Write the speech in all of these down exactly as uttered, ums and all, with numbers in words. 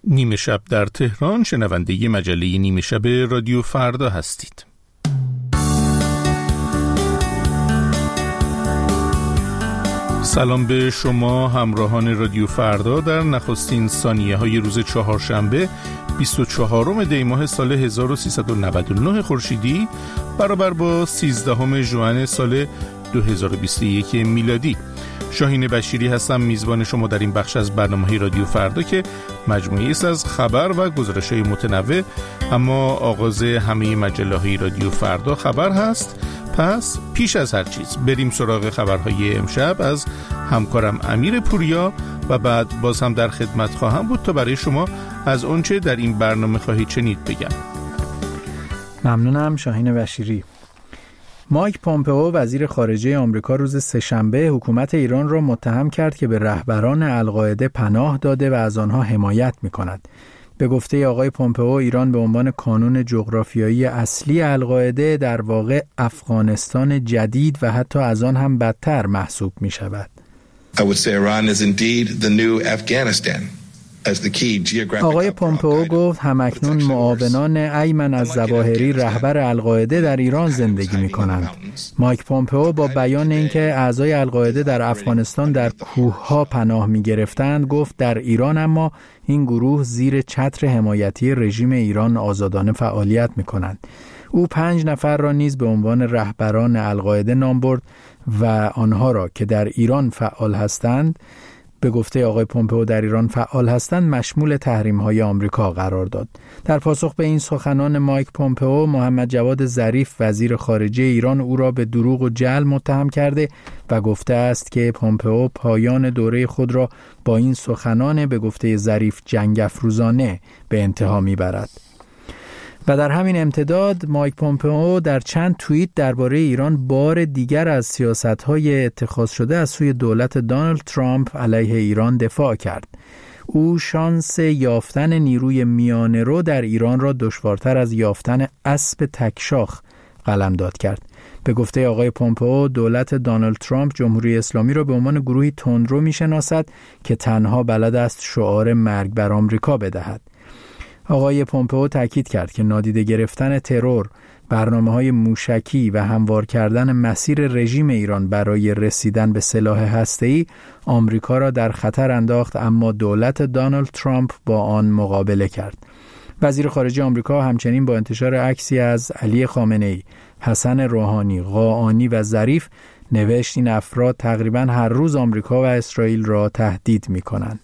نیمه شب در تهران، شنونده مجله نیمه شب رادیو فردا هستید. سلام به شما همراهان رادیو فردا در نخستین ثانیه های روز چهارشنبه بیست و چهارم دی ماه سال هزار و سیصد و نود و نه خورشیدی برابر با سیزدهم ژوئن سال دو هزار و بیست و یک میلادی. شاهین بشیری هستم، میزبان شما در این بخش از برنامه رادیو فردا که مجموعی است از خبر و گزارش‌های متنوع، اما آغاز همه مجله‌های رادیو فردا خبر هست. پس پیش از هر چیز بریم سراغ خبرهای امشب از همکارم امیر پوریا و بعد باز هم در خدمت خواهم بود تا برای شما از اونچه در این برنامه خواهید شنید بگم. ممنونم شاهین بشیری. مایک پومپئو وزیر خارجه آمریکا روز سه‌شنبه حکومت ایران را متهم کرد که به رهبران القاعده پناه داده و از آنها حمایت می‌کند. به گفته آقای پومپئو، ایران به عنوان کانون جغرافیایی اصلی القاعده در واقع افغانستان جدید و حتی از آن هم بدتر محسوب می‌شود. I would say Iran is indeed the new Afghanistan. آقای پومپئو گفت همکنون معاونان ایمن الظواهری رهبر القاعده در ایران زندگی می کنند. مایک پومپئو با بیان اینکه اعضای القاعده در افغانستان در کوهها پناه می گرفتند گفت در ایران اما این گروه زیر چتر حمایتی رژیم ایران آزادانه فعالیت می کنند. او پنج نفر را نیز به عنوان رهبران القاعده نام برد و آنها را که در ایران فعال هستند به گفته آقای پومپئو در ایران فعال هستند مشمول تحریم‌های آمریکا قرار داد. در پاسخ به این سخنان مایک پومپئو، محمد جواد ظریف وزیر خارجه ایران او را به دروغ و جعل متهم کرده و گفته است که پومپئو پایان دوره خود را با این سخنان به گفته ظریف جنگ افروزانه به انتها میبرد. و در همین امتداد مایک پومپئو در چند توییت درباره ایران بار دیگر از سیاست‌های اتخاذ شده از سوی دولت دونالد ترامپ علیه ایران دفاع کرد. او شانس یافتن نیروی میانه‌رو در ایران را دشوارتر از یافتن اسب تکشاخ قلمداد کرد. به گفته آقای پومپئو، دولت دونالد ترامپ جمهوری اسلامی را به عنوان گروهی تندرو می‌شناسد که تنها بلد است شعار مرگ بر آمریکا بدهد. آقای پومپئو تاکید کرد که نادیده گرفتن ترور، برنامه‌های موشکی و هموار کردن مسیر رژیم ایران برای رسیدن به سلاح هسته‌ای آمریکا را در خطر انداخت، اما دولت دونالد ترامپ با آن مقابله کرد. وزیر خارجه آمریکا همچنین با انتشار عکسی از علی خامنه‌ای، حسن روحانی، قاآنی و ظریف نوشت این افراد تقریباً هر روز آمریکا و اسرائیل را تهدید می‌کنند.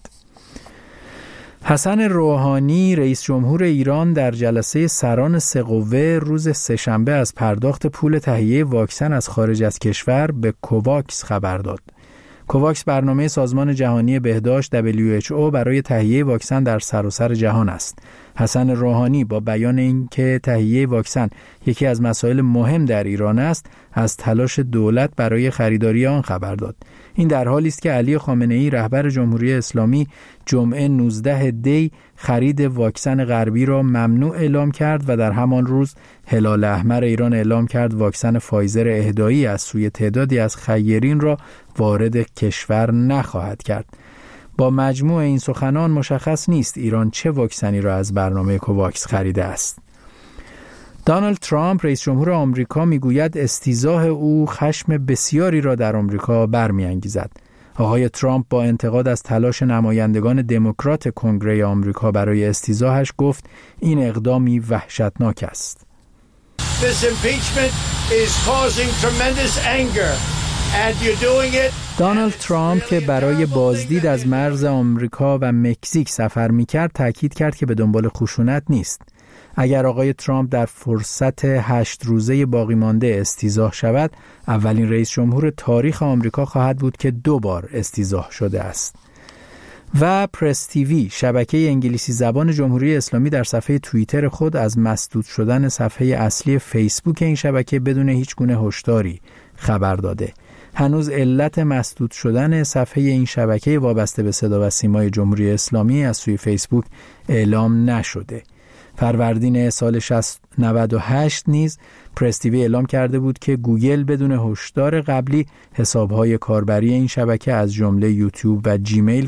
حسن روحانی رئیس جمهور ایران در جلسه سران سه قوه روز سه‌شنبه از پرداخت پول تهیه واکسن از خارج از کشور به کوواکس خبر داد. کوواکس برنامه سازمان جهانی بهداشت دبلیو اچ او برای تهیه واکسن در سراسر جهان است. حسن روحانی با بیان اینکه تهیه واکسن یکی از مسائل مهم در ایران است، از تلاش دولت برای خریداری آن خبر داد. این در حالی است که علی خامنه‌ای رهبر جمهوری اسلامی جمعه نوزدهم دی خرید واکسن غربی را ممنوع اعلام کرد و در همان روز هلال احمر ایران اعلام کرد واکسن فایزر اهدایی از سوی تعدادی از خیرین را وارد کشور نخواهد کرد. با مجموع این سخنان مشخص نیست ایران چه واکسنی را از برنامه کوواکس خریده است. دونالد ترامپ رئیس جمهور آمریکا میگوید استیضاح او خشم بسیاری را در آمریکا برمی‌انگیزد. آقای ترامپ با انتقاد از تلاش نمایندگان دموکرات کنگره آمریکا برای استیضاحش گفت این اقدامی وحشتناک است. This impeachment is causing tremendous anger and you're doing it. دونالد ترامپ که برای بازدید از مرز آمریکا و مکزیک سفر می‌کرد تاکید کرد که به دنبال خشونت نیست. اگر آقای ترامپ در فرصت هشت روزه باقی مانده استیضاح شود، اولین رئیس جمهور تاریخ آمریکا خواهد بود که دو بار استیضاح شده است. و پرس تیوی، شبکه انگلیسی زبان جمهوری اسلامی، در صفحه توییتر خود از مسدود شدن صفحه اصلی فیسبوک این شبکه بدون هیچ گونه هشداری خبر داده. هنوز علت مسدود شدن صفحه این شبکه وابسته به صدا و سیمای جمهوری اسلامی از سوی فیسبوک اعلام نشده. فروردین سال نود و هشت نیز پرس تیوی اعلام کرده بود که گوگل بدون هشدار قبلی حساب‌های کاربری این شبکه از جمله یوتیوب و جیمیل را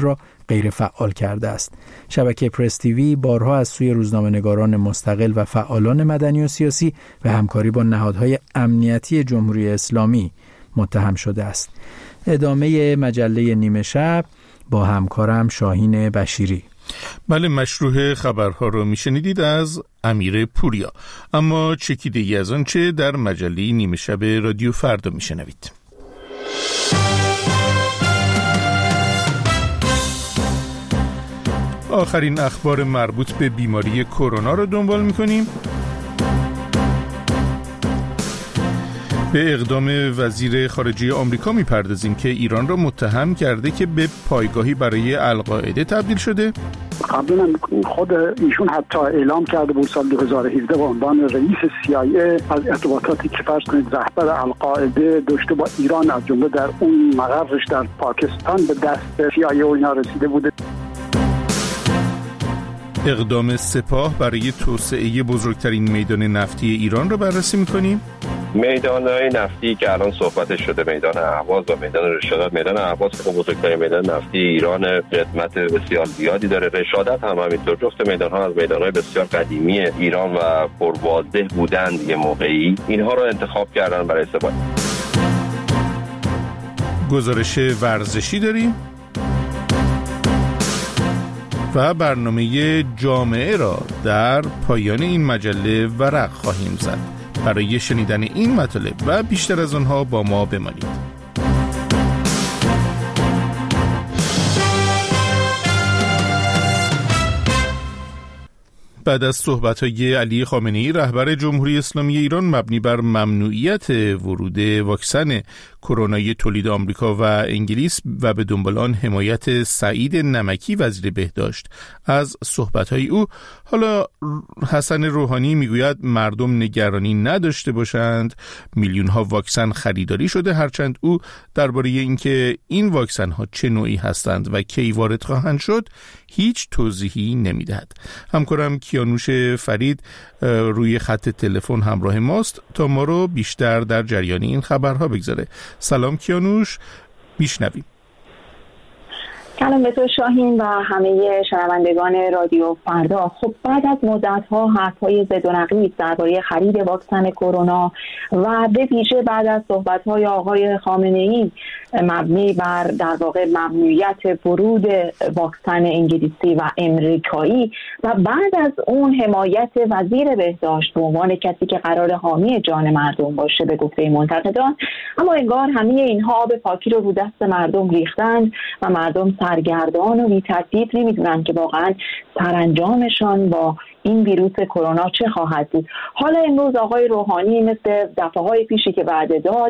غیر فعال کرده است. شبکه پرس تیوی بارها از سوی روزنامه‌نگاران مستقل و فعالان مدنی و سیاسی به همکاری با نهادهای امنیتی جمهوری اسلامی متهم شده است. ادامه مجله نیمه شب با همکارم شاهین بشیری. بله، مشروع خبرها رو میشنیدید از امیر پوریا، اما چکیده ای از آنچه در مجله نیمه شب رادیو فردا میشنوید. آخرین اخبار مربوط به بیماری کرونا رو دنبال میکنیم. به اقدام وزیر خارجه آمریکا میپردازیم که ایران را متهم کرده که به پایگاهی برای القاعده تبدیل شده. قبلا خود ایشون حتی اعلام کرده بود سال دو هزار و هفده به عنوان رئیس سی آی ای از ارتباطاتی که فرض کنید رهبر القاعده داشته با ایران، از جمله در اون مقرش در پاکستان به دست سی آی ای و اینا رسیده بوده. اقدام سپاه برای توسعه بزرگترین میدان نفتی ایران را بررسی می‌کنیم. میدان‌های نفتی که الان صحبتش شده، میدان اهواز و میدان رشادت. میدان اهواز که بزرگترین میدان نفتی ایران قدمت بسیار زیادی داره. رشادت هم همینطور. جفت میدان‌ها از میدان‌های بسیار قدیمی ایران و پرواضح بودند یه موقعی. اینها رو انتخاب کردن برای استفاده. گزارش ورزشی داریم و برنامه جامعه را در پایان این مجله ورق خواهیم زد. برای شنیدن این مطالب و بیشتر از آنها با ما بمانید. بعد از صحبت‌های علی خامنه‌ای رهبر جمهوری اسلامی ایران مبنی بر ممنوعیت ورود واکسن کرونای تولید آمریکا و انگلیس و به دنبال آن حمایت سعید نمکی وزیر بهداشت از صحبت‌های او، حالا حسن روحانی میگوید مردم نگرانی نداشته باشند، میلیون‌ها واکسن خریداری شده، هرچند او درباره اینکه این واکسن‌ها چه نوعی هستند و کی وارد خواهند شد هیچ توضیحی نمیدهد. همکارم کیانوش فرید روی خط تلفن همراه ماست تا ما رو بیشتر در جریان این خبرها بگذاره. سلام کیانوش، میشنویم. سلام به تو شاهین و همه شنوندگان رادیو فردا. خب بعد از مدت‌ها حرف‌های ضد و نقیض درباره خرید واکسن کرونا و به ویژه بعد از صحبت‌های آقای خامنه‌ای مبنی بر در واقع ممنوعیت ورود واکسن انگلیسی و امریکایی و بعد از اون حمایت وزیر بهداشت به عنوان کسی که قرار حامی جان مردم باشه به گفته منتقدان، اما انگار همه اینها آب پاکی رو رو دست مردم ریختند و مردم سرگردان و بی‌ترتیب نمیدونن که واقعا سرانجامشان با این ویروس کرونا چه خواهد بود. حالا امروز آقای روحانی مثل دفعه‌های پیشی که وعده داد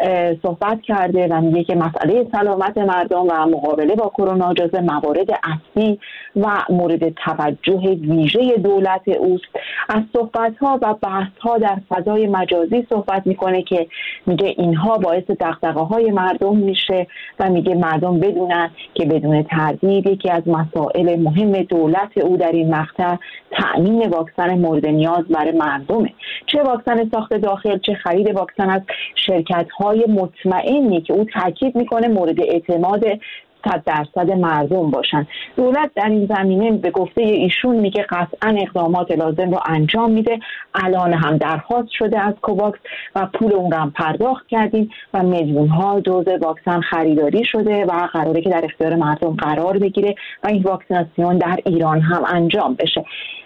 صحبت کرده و میگه که مسئله سلامت مردم و مقابله با کرونا جزو موارد اصلی و مورد توجه ویژه دولت اوست. از صحبت‌ها و بحث‌ها در فضای مجازی صحبت میکنه که میگه اینها باعث دغدغه‌های مردم میشه و میگه مردم بدونن که بدون تردید یکی از مسائل مهم دولت او در این مقطع تأمین واکسن مورد نیاز برای مردمه، چه واکسن ساخت داخل چه خرید واکسن از شرکت‌های مطمئنی که او تاکید میکنه مورد اعتماد صد درصد مردم باشن. دولت در این زمینه به گفته ایشون میگه قطعا اقدامات لازم رو انجام میده. الان هم درخواست شده از کوواکس و پول اون رو هم پرداخت کردیم و میلیون ها دوز واکسن خریداری شده و قراره که در اختیار مردم قرار بگیره و این واکسیناسیون در ایران هم انجام بشه.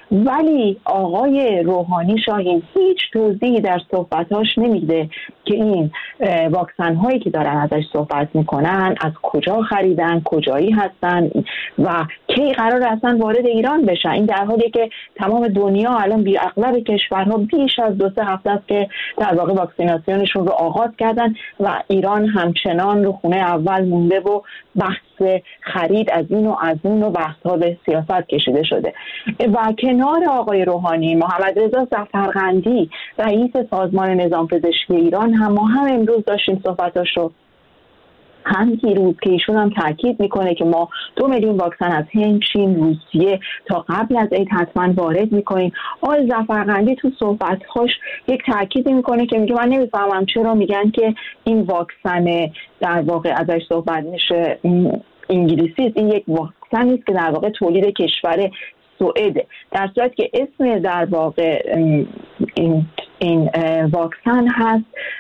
ولی آقای روحانی شاهین هیچ توضیحی در صحبتاش نمیده که این واکسن هایی که دارن ازش صحبت میکنن از کجا خریدن، کجایی هستن و کی قرار اصلا وارد ایران بشن. این در حالی که تمام دنیا الان بی اغلب کشورها بیش از دو سه هفته است که در واقع واکسیناسیونشون رو آغاز کردن و ایران همچنان رو خونه اول مونده و بحث خرید از این و از اون و بحث ها به سیاست کشیده شده. و کنار آقای روحانی محمد رضا ظفرقندی رئیس سازمان نظام پزشکی ایران هم ما هم امروز داشتیم صحبتاش رو، هم دیروز که ایشون هم تاکید میکنه که ما دو میلیون واکسن از هند، چین، روسیه تا قبل از عید حتما وارد میکنیم. آقای ظفرقندی تو صحبت‌هاش یک تاکید میکنه که میگه من نمیفهمم چرا میگن که این واکسن در واقع ازش صحبت میشه انگلیسی است، این یک واکسن واکسن نیست که در واقع تولید کشور سوئد، در صورتی که اسم در واقع این این واکسن هست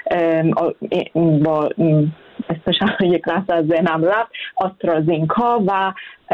با اسمش یک لحظه از ذهنم رفت، آسترازینکا و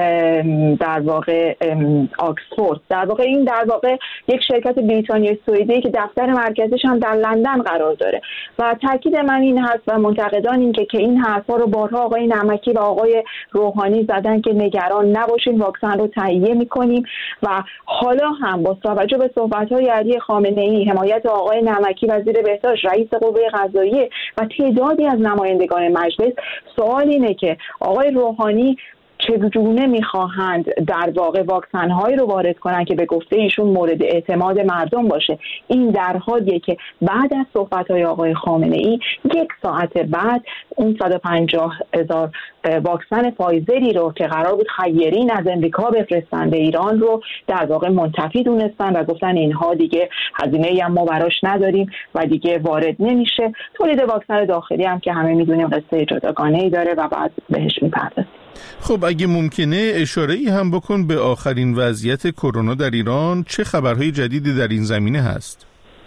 در واقع آکسفورد. در واقع این در واقع یک شرکت بریتانیایی سوئدی که دفتر مرکزش هم در لندن قرار داره و تاکید من این هست و منتقدان این که که این حرفا رو بارها آقای نمکی و آقای روحانی زدن که نگران نباشین، واکسن رو تهیه می‌کنیم و حالا هم با توجه به صحبت‌های علی خامنه‌ای، حمایت آقای نمکی وزیر بهداشت، رئیس قوه قضاییه و تعدادی از نمایندگان مجلس، سوال اینه که آقای روحانی چگونه میخواهند در واقع واکسن‌هایی رو وارد کنن که به گفته ایشون مورد اعتماد مردم باشه. این در حالیه که بعد از صحبت‌های آقای خامنه‌ای یک ساعت بعد اون صد و پنجاه هزار واکسن فایزری رو که قرار بود خیرین از امریکا بفرستن به ایران رو در واقع منتفی دونستن و گفتن اینها دیگه هزینه‌ای هم ما براش نداریم و دیگه وارد نمیشه. تولید واکسن داخلی هم که همه میدونیم قصه جداگانه‌ای داره و بعد بهش میپردازیم. خب اگه ممکنه اشاره‌ای هم بکن به آخرین وضعیت کرونا در ایران، چه خبرهای جدیدی در این زمینه هست؟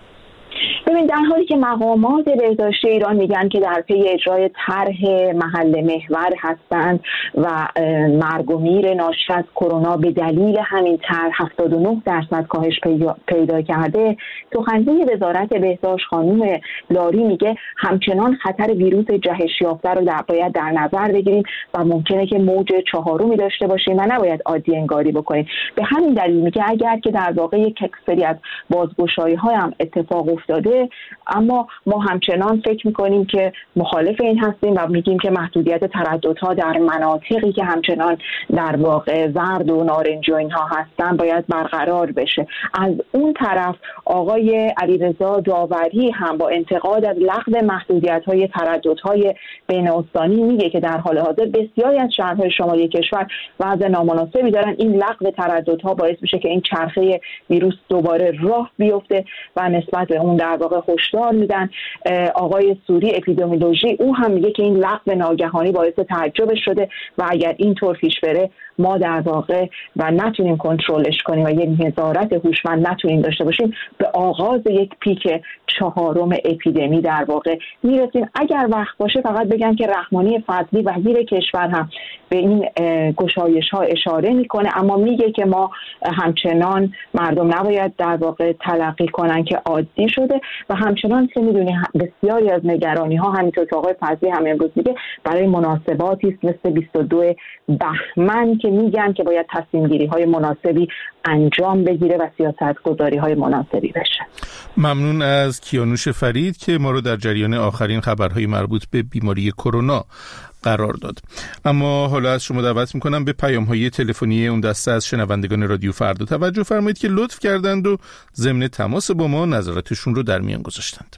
ببین، در حالی که مقامات بهداشتی ایران میگن که در پی اجرای طرح محل محور هستند و مرگ و میر ناشی از کرونا به دلیل همین طرح هفتاد و نه درصد کاهش پیدا کرده، سخنگوی وزارت بهداشت خانم لاری میگه همچنان خطر ویروس جهش یافته رو در باید در نظر بگیریم و ممکنه که موج چهارمی داشته باشیم و نباید عادی انگاری بکنیم. به همین دلیل میگه اگر که در واقع یک سری از بازگشایی‌ها هم اتفاق افتاده، اما ما همچنان فکر میکنیم که مخالف این هستیم و میگیم که محدودیت ترددها در مناطقی که همچنان در واقع زرد و نارنجی و اینها هستن باید برقرار بشه. از اون طرف آقای علیرضا داوری هم با انتقاد از لغو محدودیت‌های ترددهای بین استانی میگه که در حال حاضر بسیاری از شهرهای شمالی کشور وضع نامناسبی دارن. این لغو ترددها باعث میشه که این چرخه ویروس دوباره راه بیفته و نسبت به اون در واقع هشدار میدن. آقای سوری اپیدمیولوژی او هم میگه که این لغو ناگهانی باعث تعجب شده و اگر این طور پیش بره ما در واقع و نتونیم کنترلش کنیم و یک نظارت هوشمند نتونیم داشته باشیم به آغاز یک پیک چهارم اپیدمی در واقع میرسیم. اگر وقت باشه فقط بگم که رحمانی فضلی وزیر کشور هم به این گشایش ها اشاره میکنه، اما میگه که ما همچنان مردم نباید در واقع تلقی کنن که عادی شده و همچنان که میدونی بسیاری از نگرانی ها همینطور که آقای فضلی هم امروز میگه برای مناسباتی است مثل بیست و دو بهمن که میگن که باید تصمیم گیری های مناسبی انجام بگیره و سیاست گذاری های مناسبی بشه. ممنون از کیانوش فرید که ما رو در جریان آخرین خبرهای مربوط به بیماری کرونا قرار داد. اما حالا از شما دعوت میکنم به پیام‌های تلفنی اون دسته از شنوندگان رادیو فردا توجه فرمایید که لطف کردند و ضمن تماس با ما نظراتشون رو در میان گذاشتند.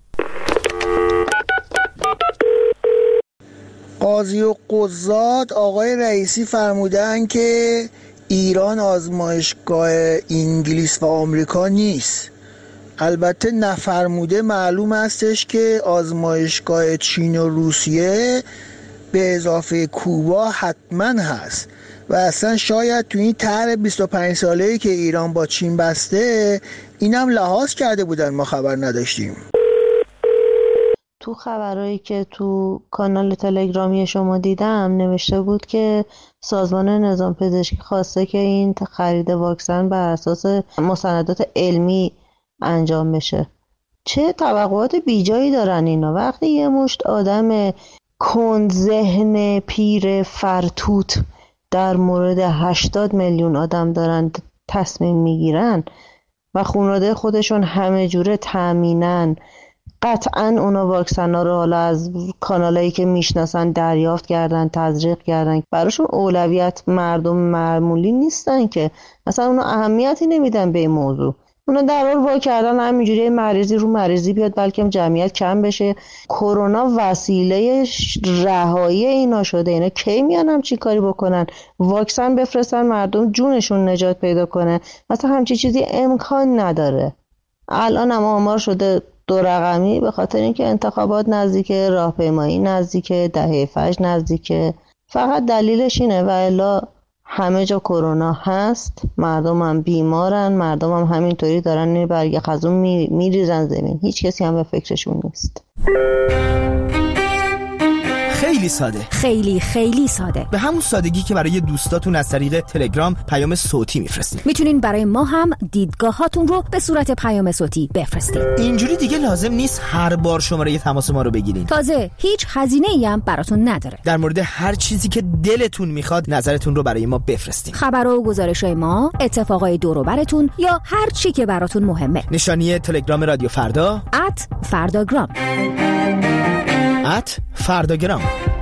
قاضی و قضات آقای رئیسی فرمودن که ایران آزمایشگاه انگلیس و آمریکا نیست. البته نفرموده معلوم هستش که آزمایشگاه چین و روسیه به اضافه کوبا حتما هست و اصلا شاید تو این طرح بیست و پنج ساله‌ای که ایران با چین بسته اینم لحاظ کرده بودن، ما خبر نداشتیم. تو خبرهایی که تو کانال تلگرامی شما دیدم نوشته بود که سازمان نظام پزشکی خواسته که این خرید واکسن بر اساس مستندات علمی انجام بشه. چه توقعات بیجایی دارن اینا وقتی یه مشت آدم کند ذهن پیر فرتوت در مورد هشتاد میلیون آدم دارن تصمیم میگیرن و خانواده خودشون همه جوره تامینن. قطعاً اونا واکسن ها رو حالا از کانالایی که میشناسن دریافت کردن، تزریق کردن. براشون اولویت مردم معمولی نیستن که مثلا اونا اهمیتی نمیدن به این موضوع. اونا در حال وا کردن همینجوری مریضی رو مریضی بیاد بلکه جمعیت کم بشه. کرونا وسیله رهایی اینا شده. اینا کی میان هم چی کاری بکنن؟ واکسن بفرستن مردم جونشون نجات پیدا کنه. مثلا همچی چیزی امکان نداره. الان هم آمار شده دو رقمی به خاطر اینکه انتخابات نزدیکه، راهپیمایی نزدیکه، دهه فجر نزدیکه. فقط دلیلش اینه و الا همه جا کرونا هست، مردم هم بیمارن، مردم هم همینطوری دارن برگ خزون میریزن زمین، هیچ کسی هم به فکرشون نیست. خیلی ساده، خیلی خیلی ساده، به همون سادگی که برای دوستاتون از طریق تلگرام پیام صوتی میفرستین. میتونین برای ما هم دیدگاهاتون رو به صورت پیام صوتی بفرستین. اینجوری دیگه لازم نیست هر بار شماره تماس ما رو بگیرین. تازه هیچ هزینه‌ای هم براتون نداره. در مورد هر چیزی که دلتون میخواد نظرتون رو برای ما بفرستین. خبرها و گزارش‌های ما، اتفاقای دور و براتون یا هر چی که براتون مهمه. نشانی تلگرام رادیو فردا ات فرداگرام ات فرداگرام.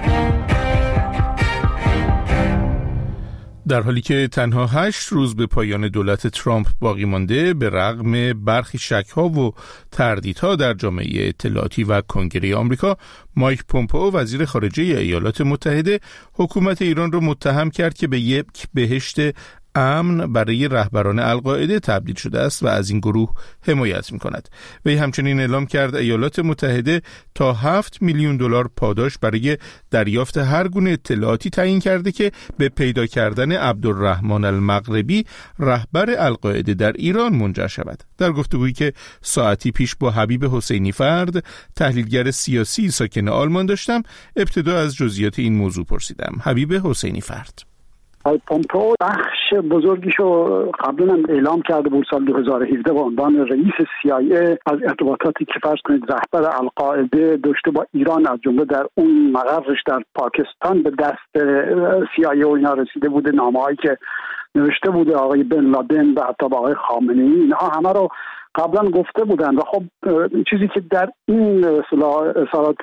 در حالی که تنها هشت روز به پایان دولت ترامپ باقی مانده، به رغم برخی شک‌ها و تردیدها در جامعه اطلاعاتی و کنگره آمریکا، مایک پومپئو وزیر خارجه ایالات متحده حکومت ایران را متهم کرد که به یک بهشت امن برای رهبران القاعده تبدیل شده است و از این گروه حمایت می‌کند. وی همچنین اعلام کرد ایالات متحده تا هفت میلیون دلار پاداش برای دریافت هر گونه اطلاعاتی تعیین کرده که به پیدا کردن عبدالرحمن المغربی رهبر القاعده در ایران منجر شود. در گفتگویی که ساعتی پیش با حبیب حسینی فرد، تحلیلگر سیاسی ساکن آلمان داشتم، ابتدا از جزئیات این موضوع پرسیدم. حبیب حسینی فرد: آقای پومپئو بخش بزرگیشو قبلا هم اعلام کرده بود سال دو هزار و هفده به عنوان رئیس سی آی ای از ارتباطاتی که فرض کنید رهبر القاعده داشته با ایران، از جمله در اون مقرش در پاکستان به دست سی آی ای و اینا رسیده بوده، نامه‌هایی که نوشته بوده آقای بن لادن و حتی با آقای خامنه‌ای، اینها همه رو قبلا گفته بودن. و خب چیزی که در این اصالات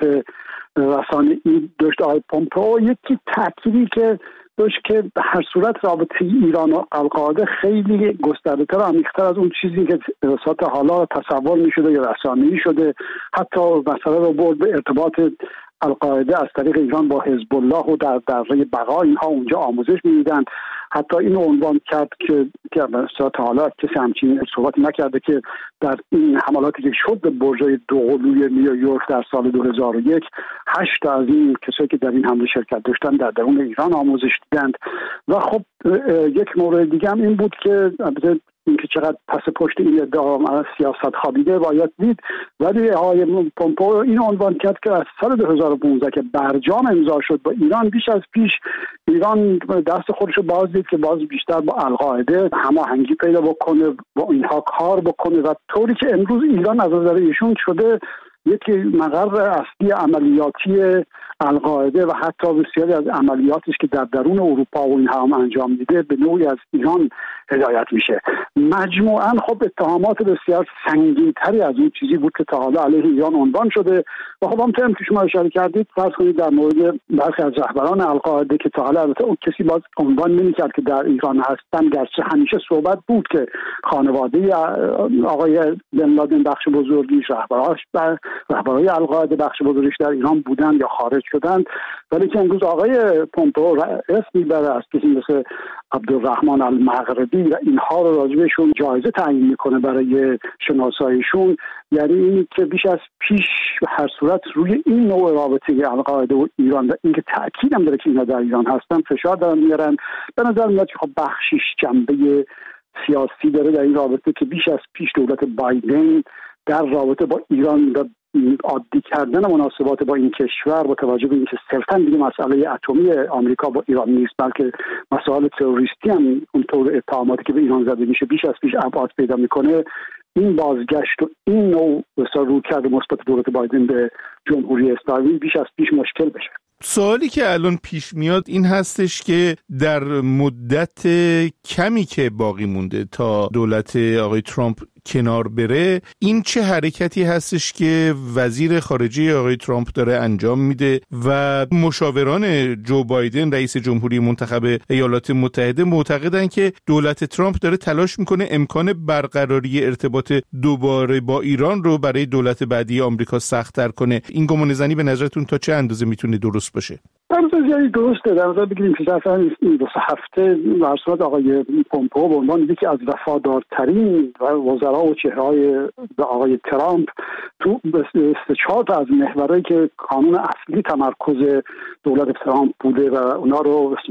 رسانه‌ای داشته آقای پومپئو، یکی تأکیدی که داشت که به هر صورت رابطه ایران و القاعده خیلی گسترده‌تر و عمیق‌تر از اون چیزی که ساعت حالا تصور می‌شده یا رسانه‌ای شده. حتی مسئله رو برد به ارتباط القاعده از طریق ایران با حزب الله و در دره بقا، اینها اونجا آموزش می‌دیدن. حتی این عنوان کرد که که ساعت حالا کسی همچین صحبتی نکرده که در این حملاتی که شد به برج‌های دوقلوی نیویورک در سال دو هزار و یک، هشت از این کسایی که در این حمله شرکت داشتن در درون ایران آموزش دیدند. و خب یک مورد دیگه هم این بود که اینکه چقدر پس پشت این ادعا سیاست خوابیده باید دید، ولی آقای پومپئو این عنوان کرد که از سال دو هزار و پانزده که برجام امضا شد با ایران، بیش از پیش ایران دست خودش رو باز دید که باز بیشتر با القاعده هماهنگی پیدا بکنه، با اینها کار بکنه و طوری که امروز ایران از نظر ایشون شده یکی مقر اصلی عملیاتی القاعده و حتی بسیاری از عملیاتش که در درون اروپا و اینها هم انجام میده به نوعی از ایران هدایت میشه. مجموعاً خب اتهامات بسیار سنگین‌تری از اون چیزی بود که تا حالا علیه ایران عنوان شده. و خب همونطور که شما اشاره کردید، فرض کنید در مورد برخی از رهبران القاعده که تا حالا البته اون کسی باز عنوان نمی‌کرد که در ایران هستن، گرچه همیشه صحبت بود که خانواده آقای بن لادن بخش بزرگیش، رهبراش و رهبرای القاعده بخش بزرگیش در ایران بودن یا خارج شدند، ولی که امروز آقای پومپئو اسم میبره از کسی مثل عبدالرحمن المغربی و اینها رو راجبشون جایزه تعیین میکنه برای شناساییشون. یعنی این که بیش از پیش هر صورت روی این نوع رابطه القاعده و ایران و اینکه تأکید هم داره که اینا در ایران هستن فشار دارن میارن. به نظر میاد که خب بخشیش جنبه سیاسی داره در این رابطه که بیش از پیش دولت بایدن در رابطه با ایران و عادی کردن مناسبات با این کشور با توجه به اینکه صرفاً دیگه مسئله اتمی آمریکا با ایران نیست، بلکه مسائل تروریستی هم اونطور اتهاماتی که به ایران زده میشه بیش از پیش ابعاد پیدا میکنه. این بازگشت و این نوع بسیار رویکرد مثبت دولت بایدن به جمهوری اسلامی بیش از پیش مشکل بشه. سوالی که الان پیش میاد این هستش که در مدت کمی که باقی مونده تا دولت آقای ترامپ کنار بره، این چه حرکتی هستش که وزیر خارجه آقای ترامپ داره انجام میده و مشاوران جو بایدن رئیس جمهوری منتخب ایالات متحده معتقدن که دولت ترامپ داره تلاش میکنه امکان برقراری ارتباط دوباره با ایران رو برای دولت بعدی آمریکا سخت‌تر کنه. این گمان زنی به نظرتون تا چه اندازه میتونه درست باشه؟ درسته زیادی درسته. در نظر بگیریم که مثلا این دو سه هفته برصورت آقای پومپئو به عنوان یکی از وفادارترین وزرا و چهره‌های آقای ترامپ تو سه چهار تا از محورایی که قانون اصلی تمرکز دولت ترامپ بوده و اونا رو با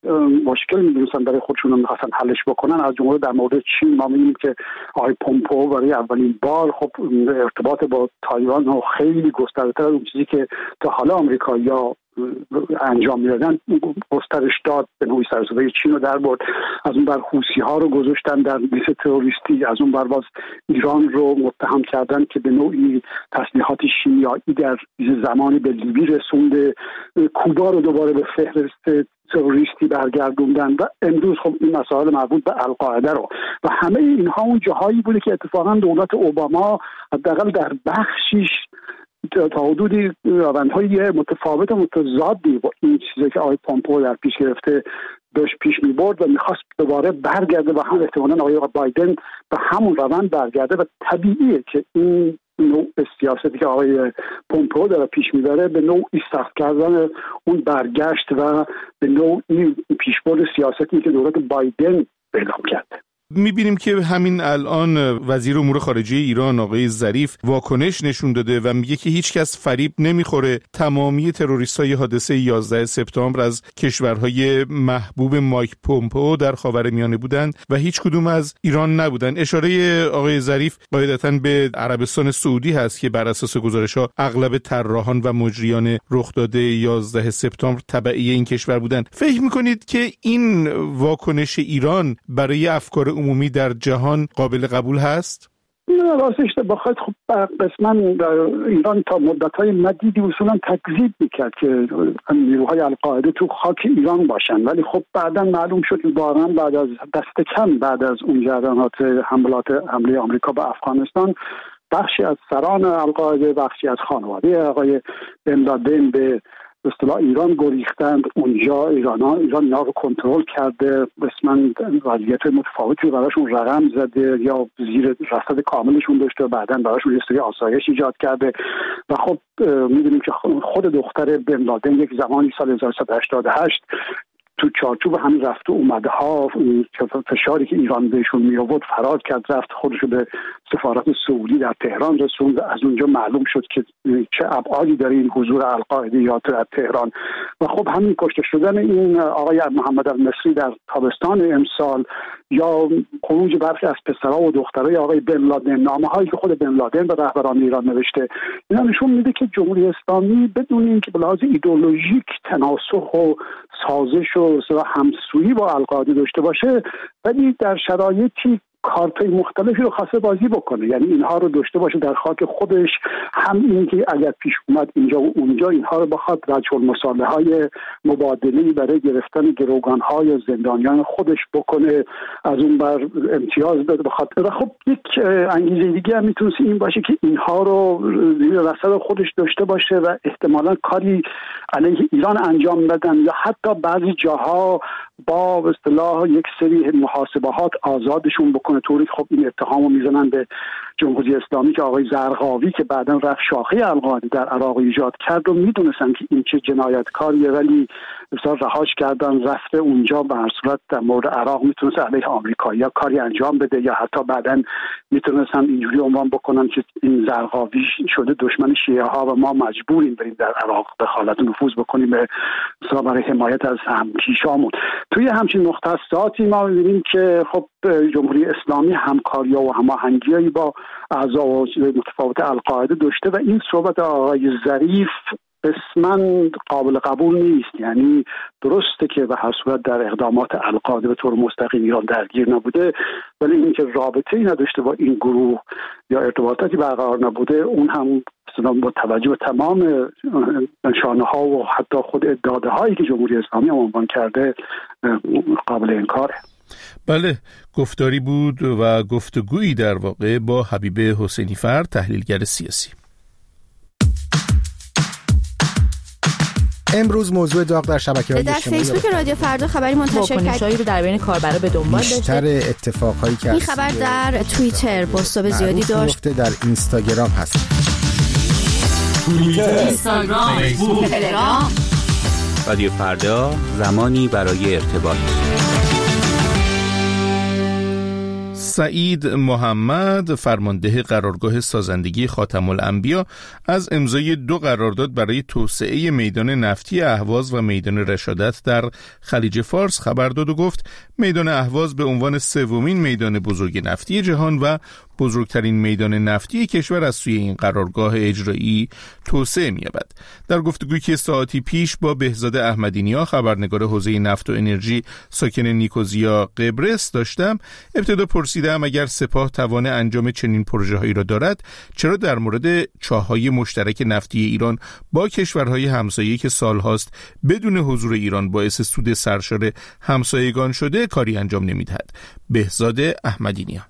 مشکل می‌دونستن برای خودشون می‌خواستن حلش بکنن. از جمله در مورد چین ما می‌بینیم که آقای پومپئو برای اولین بار خب ارتباط با تایوان رو خیلی گسترده‌تر از اون چیزی که تا حالا آمریکایی‌ها انجام میدادن گسترش داد، به نوعی سر و صدای چین رو در برد. از اون بر حوثی ها رو گذاشتن در لیست تروریستی، از اون بر باز ایران رو متهم کردن که به نوعی تسلیحات شیمیایی در زمانی به لیبی رسونده، کوبا رو دوباره به فهرست تروریستی برگردوندن و امروز خب این مسائل مربوط به القاعده رو و همه اینها اون جاهایی بوده که اتفاقا دولت اوباما حداقل در بخشیش تا حدودی روندهای متفاوت و متضادی با این چیزی که آقای پومپئو در پیش گرفته داشت پیش می برد و میخواست دوباره برگرده و هم احتمالاً آقای بایدن به همون روند برگرده و طبیعیه که این نوع سیاستی که آقای پومپئو داره پیش میبره به نوعی سخت کردن اون برگشت و به نوعی پیشبرد سیاستی که دولت بایدن اعلام کرده. میبینیم که همین الان وزیر امور خارجه ایران آقای ظریف واکنش نشون داده و میگه که هیچ کس فریب نمیخوره. تمامی تروریستای حادثه یازده سپتامبر از کشورهای محبوب مایک پومپئو در خاورمیانه بودند و هیچ کدوم از ایران نبودند. اشاره آقای ظریف قاعدتاً به عربستان سعودی هست که بر اساس گزارش‌ها اغلب طراحان و مجریان رخ داده یازده سپتامبر تبعی این کشور بودند. فکر میکنید که این واکنش ایران برای افکار عمومی در جهان قابل قبول هست؟ نه راستش بخواید خب قسما در ایران تا مدت‌های مدیدی اصولا تکذیب میکرد که نیروهای القاعده تو خاک ایران باشن، ولی خب بعدا معلوم شد واقعا بعد از دست کم بعد از اون جریانات حملات حمله آمریکا به افغانستان بخشی از سران القاعده، بخشی از خانواده آقای بن لادن به به اصطلاح ایران گریختند. اونجا ایران ها ایران اینا رو کنترل کرده، رسما وضعیت متفاوتی براشون رقم زده یا زیر رصد کاملشون داشته و بعدا براشون یه سری آسایش ایجاد کرده و خب می‌دونیم که خود دختر بن لادن یک زمانی سال هزار و سیصد و هشتاد و هشت تو چارچوب همین رفت و اومده ها فشاری که ایران بهشون می آورد فرار کرد، رفت خودشو به سفارت سعودی در تهران رسوند و از اونجا معلوم شد که چه ابعادی داره این حضور القاعده یا در تهران و خب همین کشته شدن این آقای محمد المصری در تابستان امسال یا خروج برخی از پسرها و دخترای آقای بن لادن، نامه‌هایی که خود بن لادن به رهبران ایران نوشته، اینا نشون میده که جمهوری اسلامی بدون اینکه به لحاظ ایدئولوژیک تناسخ و سازش و همسویی با القاعده داشته باشه، ولی در شرایطی کارتای مختلفی رو خاصه بازی بکنه، یعنی اینها رو داشته باشه در خاک خودش، هم این که اگر پیش اومد اینجا و اونجا اینها رو بخواد رجل المصالحه های مبادله‌ای برای گرفتن گروگان‌ها یا زندانیان خودش بکنه، از اون بر امتیاز بده بخاطر و خب یک انگیزه دیگه هم میتونه این باشه که اینها رو زیر رصد خودش داشته باشه و احتمالاً کاری علیه ایران انجام بدن یا حتی بعضی جاها با به اصطلاح یک سری محاسبات آزادشون بکنه. طوری خب این اتهامو میزنن به جمهوری اسلامی که آقای زرقاوی که بعداً رفت شاخه القاعده در عراق ایجاد کرد و میدونستن که این چه جنایتکاریه ولی بسیار رهاش کردن، رفته اونجا به هر صورت در مورد عراق میتونست علیه آمریکایی‌ها کاری انجام بده یا حتی بعداً میتونستن اینجوری عنوان بکنن که این زرقاوی شده دشمن شیعه ها و ما مجبوریم بریم در عراق دخالت و نفوذ بکنیم به اصطلاح برای حمایت از همکیشامون. توی همچین مختصاتی ما می‌بینیم که خب جمهوری اسلامی همکاری‌ها و هماهنگی‌هایی با اعضا و متفاوت القاعده داشته و این صحبت آقای ظریف قسماً قابل قبول نیست. یعنی درسته که به هر صورت در اقدامات القاعده به طور مستقیم ایران درگیر نبوده، ولی اینکه رابطه‌ای نداشته با این گروه یا ارتباطاتی برقرار نبوده اون هم با توجه به تمام نشانه‌ها و حتی خود ادعاهایی که جمهوری اسلامی عنوان کرده قابل انکاره. بله، گفتاری بود و گفتگویی در واقع با حبیب حسینی فر، تحلیلگر سیاسی. امروز موضوع داغ در شبکه‌های اجتماعی در فیسبوک رادیو فردا خبری منتشر کرد واکنش‌هایی رو در بین کاربرا به دنبال داشته. بیشتر اتفاقایی که این خبر در توییتر بازتاب زیادی داشت، در اینستاگرام هست. توییتر، اینستاگرام، فیسبوک، تلگرام. رادیو فردا، زمانی برای ارتباط. سعید محمد فرمانده قرارگاه سازندگی خاتم الانبیا از امضای دو قرارداد برای توسعه میدان نفتی اهواز و میدان رشادت در خلیج فارس خبر داد و گفت میدان اهواز به عنوان سومین میدان بزرگ نفتی جهان و بزرگترین میدان نفتی کشور از سوی این قرارگاه اجرایی توسعه می‌یابد. در گفتگویی که ساعتی پیش با بهزاد احمدی‌نیا خبرنگار حوزه نفت و انرژی ساکن نیکوزیا قبرس داشتم، ابتدا پرسیدم اگر سپاه توان انجام چنین پروژه‌هایی را دارد، چرا در مورد چاه‌های مشترک نفتی ایران با کشورهای همسایه‌ای که سال‌هاست بدون حضور ایران باعث سود سرشار همسایگان شده کاری انجام نمی‌دهد. بهزاد احمدی‌نیا: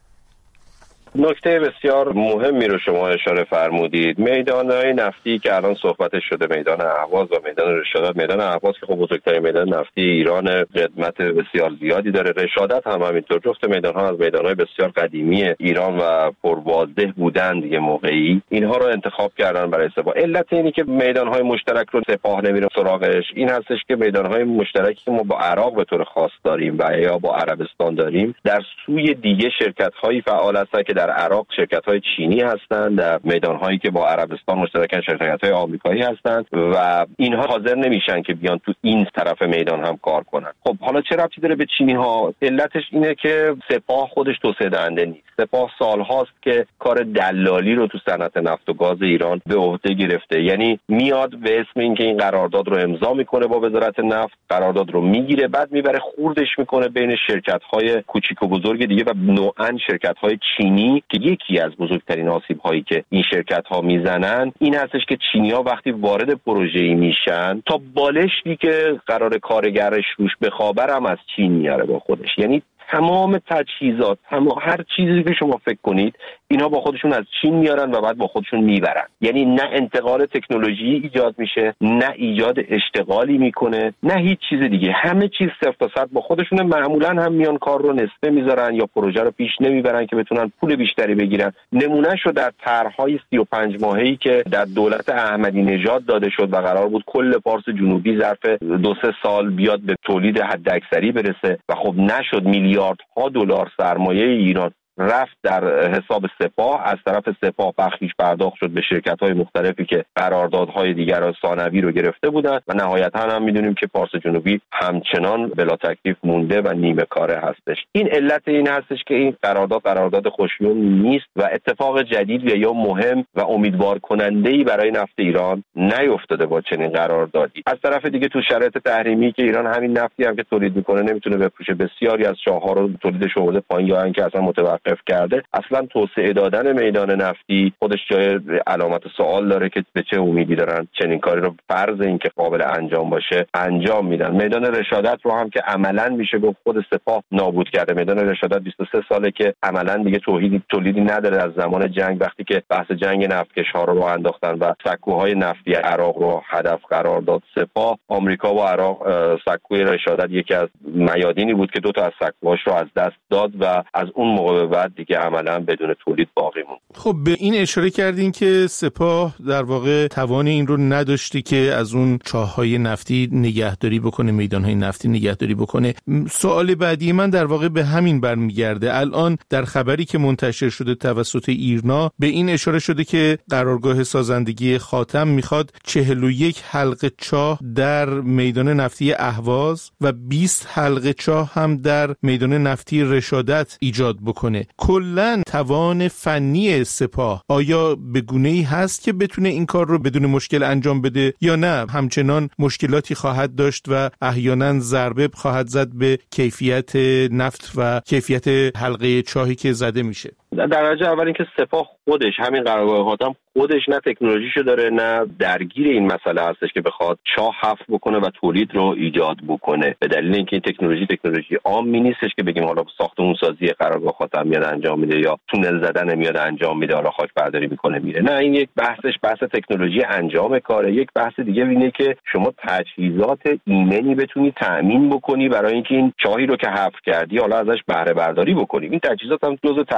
نکته بسیار مهمی رو شما اشاره فرمودید. میدان‌های نفتی که الان صحبتش شده، میدان اهواز و میدان رشادت. میدان اهواز که خب بزرگترین میدان نفتی ایران، قدمت بسیار زیادی داره. رشادت هم همینطور. جفت میدان‌ها از میدان‌های بسیار قدیمی ایران و پربازده بودند یه موقعی. اینها رو انتخاب کردن برای سپاه. علت اینی که میدان‌های مشترک رو سپاه نمیره سراغش این هستش که میدان‌های مشترکی که ما با عراق به طور خاص داریم و یا با عربستان داریم، در سوی دیگه شرکت‌هایی فعال هستند که در عراق شرکت‌های چینی هستند، در میدان‌هایی که با عربستان مشترکن شرکت‌های آمریکایی هستند و اینها حاضر نمیشن که بیان تو این طرف میدان هم کار کنن. خب حالا چه ربطی داره به چینی‌ها؟ علتش اینه که سپاه خودش توسعه دهنده نیست. سپاه سال‌هاست که کار دلالی رو تو صنعت نفت و گاز ایران به عهده گرفته. یعنی میاد به اسم اینکه این قرارداد رو امضا میکنه با وزارت نفت، قرارداد رو میگیره، بعد میبره خوردش میکنه بین شرکت‌های کوچیک و بزرگ دیگه و نوعاً شرکت‌های چینی که یکی از بزرگترین آسیب‌هایی که این شرکت‌ها میزنن این هستش که چینی‌ها وقتی وارد پروژه‌ای میشن تا بالشتی که قرار کارگرش روش بخوابه هم از چین میاره با خودش. یعنی تمام تجهیزات، تمام هر چیزی که شما فکر کنید اینا با خودشون از چین میارن و بعد با خودشون میبرن. یعنی نه انتقال تکنولوژی ایجاد میشه، نه ایجاد اشتغالی میکنه، نه هیچ چیز دیگه. همه چیز صفر تا صد با خودشونه. معمولا هم میان کار رو نصفه میذارن یا پروژه رو پیش نمیبرن که بتونن پول بیشتری بگیرن. نمونه شو در طرح‌های سی و پنج ماهه‌ای که در دولت احمدی نژاد داده شد و قرار بود کل پارس جنوبی ظرف دو سه سال بیاد به تولید حداکثری برسه و خب نشد. میلیاردها دلار سرمایه ایران رفت در حساب سپاه، از طرف سپاه بخشیش پرداخت شد به شرکت‌های مختلفی که قراردادهای دیگر ثانوی رو گرفته بودند و نهایتاً هم می‌دونیم که پارس جنوبی همچنان بلا تکلیف مونده و نیمه کاره هستش. این علت این هستش که این قرارداد قرارداد خوشیون نیست و اتفاق جدید و یا مهم و امیدوار کننده‌ای برای نفت ایران نیفتاده با چنین قراردادی. از طرف دیگه تو شرایط تحریمی که ایران همین نفتی هم که تولید می‌کنه نمی‌تونه بفروشه، بسیاری از چاه‌ها رو تولیدش آورده پایین یا اینکه اصلا متوقف کرده. اصلا توسعه دادن میدان نفتی خودش جای علامت سوال داره که به چه امیدی دارن چنین کاری رو فرض این که قابل انجام باشه انجام میدن. میدان رشادت رو هم که عملاً میشه گفت خود سپاه نابود کرده. میدان رشادت بیست و سه ساله که عملاً دیگه تولیدی تولیدی نداره از زمان جنگ، وقتی که بحث جنگ نفتکش‌ها رو راه انداختن و سکوهای نفتی عراق رو هدف قرار داد سپاه. آمریکا و عراق سکوی رشادت یکی از میادینی بود که دو تا از سکوهاش رو از دست داد و از اون موقع بعد دیگه عملاً بدون تولید باقی موند. خب به این اشاره کردین که سپاه در واقع توان این رو نداشته که از اون چاه‌های نفتی نگهداری بکنه، میدان‌های نفتی نگهداری بکنه. سوال بعدی من در واقع به همین برمیگرده. الان در خبری که منتشر شده توسط ایرنا به این اشاره شده که قرارگاه سازندگی خاتم میخواد چهل و یک حلقه چاه در میدان نفتی اهواز و بیست حلقه چاه هم در میدان نفتی رشادت ایجاد بکنه. کلاً توان فنی سپاه آیا به گونه‌ای هست که بتونه این کار رو بدون مشکل انجام بده یا نه همچنان مشکلاتی خواهد داشت و احیانا ضربه خواهد زد به کیفیت نفت و کیفیت حلقه چاهی که زده میشه؟ در درجه اول اینکه سپاه خودش همین قرارگاه خاتم خودش نه تکنولوژیشو داره نه درگیر این مسئله هستش که بخواد چاه حفر بکنه و تولید رو ایجاد بکنه. به دلیل اینکه این تکنولوژی تکنولوژی عامی نیستش که بگیم حالا ساختمون سازی قرارگاه خاتم میاد انجام میده یا تونل زدن میاد انجام میده حالا خاک برداری میکنه میره. نه، این یک بحثش بحث تکنولوژی انجام کاره. یک بحث دیگه اینه که شما تجهیزات ایمنی بتونی تأمین بکنی برای اینکه این چاهی رو که حفر کردی حالا ازش بهره برداری بکنی. این تجهیزات هم جزء تحریم ها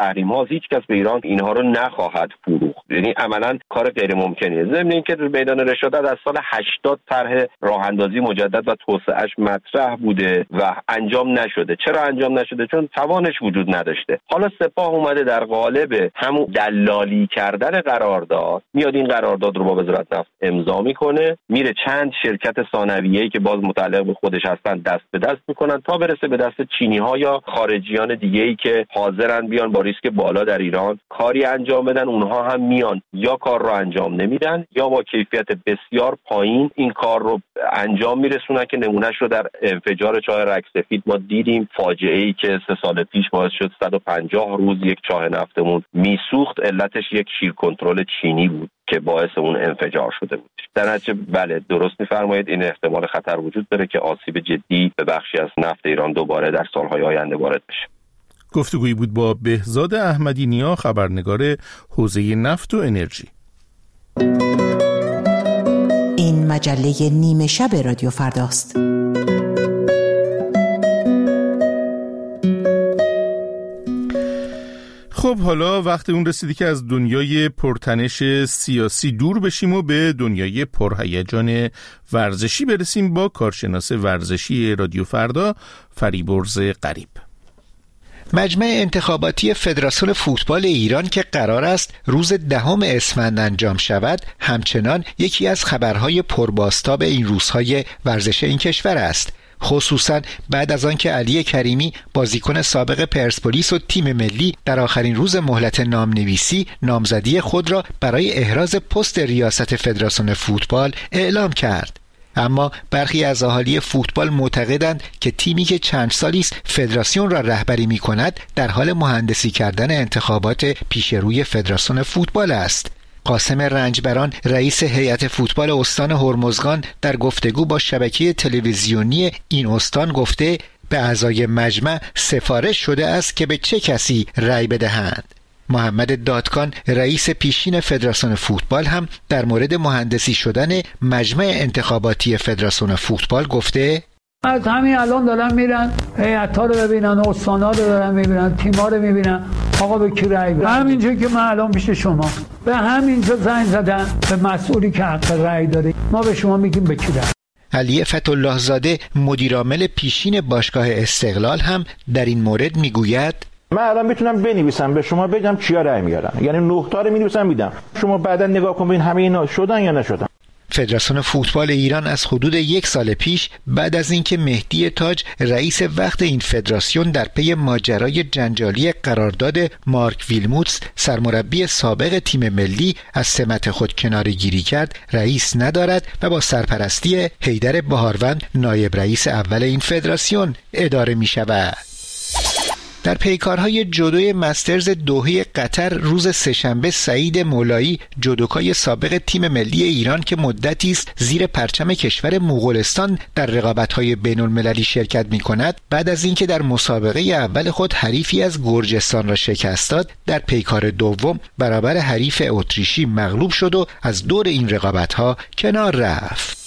باز هیچ کس به ایران اینها رو نخواهد فروخت. یعنی عملاً کار غیر ممکنیه. ضمن اینکه میدان رشادت از سال هشتاد طرح راه اندازی مجدد و توسعه‌اش مطرح بوده و انجام نشده. چرا انجام نشده؟ چون توانش وجود نداشته. حالا سپاه اومده در قالب همون دلالی کردن قرارداد، میاد این قرارداد رو با وزارت نفت امضا میکنه، میره چند شرکت ثانویه‌ای که باز متعلق به خودش هستن دست به دست میکنن تا برسه به دست چینی‌ها یا خارجیان دیگه‌ای که حاضرن بیان با ریسک بالا در ایران کاری انجام بدن. اونها هم میان یا کار رو انجام نمیدن یا با کیفیت بسیار پایین این کار رو انجام میرسونن که نمونهش رو در انفجار چاه رگسفید ما دیدیم. فاجعه‌ای که سه سال پیش باعث شد صد و پنجاه روز یک چاه نفتمون میسوخت، علتش یک شیر کنترل چینی بود که باعث اون انفجار شده بود. در نتیجه بله درست می‌فرمایید، این احتمال خطر وجود داره که آسیب جدی به بخشی از نفت ایران دوباره در سال‌های آینده وارد بشه. گفتگویی بود با بهزاد احمدی نیا، خبرنگار حوزه نفت و انرژی. این مجله نیمه شب رادیو فرداست. خب حالا وقت اون رسیدی که از دنیای پرتنش سیاسی دور بشیم و به دنیای پرهیجان ورزشی برسیم با کارشناس ورزشی رادیو فردا فریبرز غریب. مجمع انتخاباتی فدراسیون فوتبال ایران که قرار است روز دهم اسفند انجام شود همچنان یکی از خبرهای پربازتاب این روزهای ورزش این کشور است، خصوصا بعد از آن که علی کریمی بازیکن سابق پرسپولیس و تیم ملی در آخرین روز مهلت نامنویسی نامزدی خود را برای احراز پست ریاست فدراسیون فوتبال اعلام کرد. اما برخی از اهالی فوتبال معتقدند که تیمی که چند سالی است فدراسیون را رهبری می‌کند در حال مهندسی کردن انتخابات پیشروی فدراسیون فوتبال است. قاسم رنجبران رئیس هیئت فوتبال استان هرمزگان در گفتگو با شبکه تلویزیونی این استان گفته به اعضای مجمع سفارش شده است که به چه کسی رأی بدهند. محمد دادکان رئیس پیشین فدراسیون فوتبال هم در مورد مهندسی شدن مجمع انتخاباتی فدراسیون فوتبال گفته از همین الان دارن میرن هیئت‌ها رو ببینن، استانا رو دارن میبینن، تیم‌ها رو میبینن، آقا به کی رأی بدن. همینجوری که من الان پیش شما به همینجا زنگ زدن به مسئولی که حق رأی داره، ما به شما میگیم به کی رأی. علی فتح‌الله زاده مدیرعامل پیشین باشگاه استقلال هم در این مورد میگوید من الان میتونم بنویسم به شما بگم کیا رأی میارن، یعنی نه تا رو می‌نویسم میدم، شما بعدا نگاه کن ببین همه اینا شدن یا نشدن. فدراسیون فوتبال ایران از حدود یک سال پیش بعد از اینکه مهدی تاج رئیس وقت این فدراسیون در پی ماجرای جنجالی قرارداد مارک ویلموتس سرمربی سابق تیم ملی از سمت خود کناره‌گیری کرد، رئیس ندارد و با سرپرستی حیدر بهاروند نایب رئیس اول این فدراسیون اداره می شود. در پیکارهای جودوی مسترز دوحه قطر روز سه‌شنبه سعید مولایی جودوکای سابق تیم ملی ایران که مدتی است زیر پرچم کشور مغولستان در رقابت‌های بین‌المللی شرکت می‌کند بعد از اینکه در مسابقه اول خود حریفی از گرجستان را شکست داد در پیکار دوم برابر حریف اتریشی مغلوب شد و از دور این رقابت‌ها کنار رفت.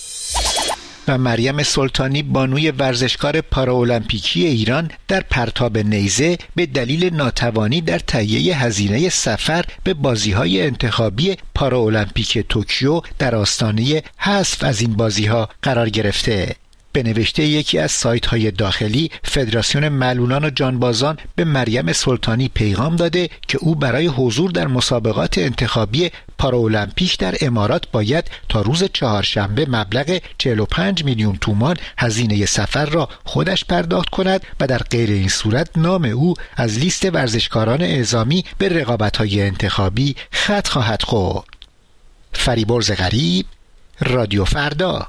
و مریم سلطانی بانوی ورزشکار پاراولمپیکی ایران در پرتاب نیزه به دلیل ناتوانی در تهیه هزینه سفر به بازی‌های انتخابی پاراولمپیک توکیو در آستانه حذف از این بازی‌ها قرار گرفته. به نوشته یکی از سایت‌های داخلی، فدراسیون معلولان و جانبازان به مریم سلطانی پیغام داده که او برای حضور در مسابقات انتخابی پاراولمپیک در امارات باید تا روز چهارشنبه مبلغ چهل و پنج میلیون تومان هزینه سفر را خودش پرداخت کند و در غیر این صورت نام او از لیست ورزشکاران اعزامی به رقابت‌های انتخابی خط خواهد خورد. فریبرز غریب، رادیو فردا.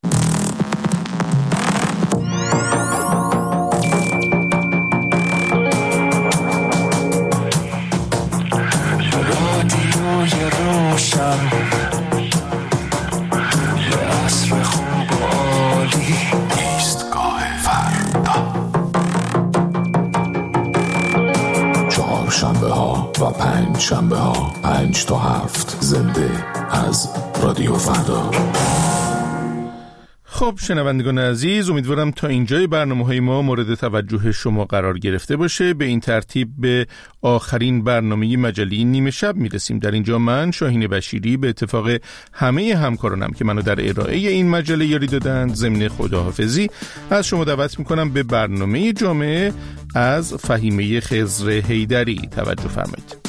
عصر خوب و عالی ایستگاه فردا، چهار شنبه ها و پنج شنبه ها پنج تا هفت زنده از رادیو فردا. خب شنوندگان عزیز، امیدوارم تا اینجای برنامه‌های ما مورد توجه شما قرار گرفته باشه. به این ترتیب به آخرین برنامه مجله نیمه شب میرسیم. در اینجا من شاهین بشیری به اتفاق همه همکارانم که منو در ارائه این مجله یاری دادند ضمن خداحافظی از شما دعوت میکنم به برنامه جامعه از فهیمه خضر حیدری توجه فرمایید.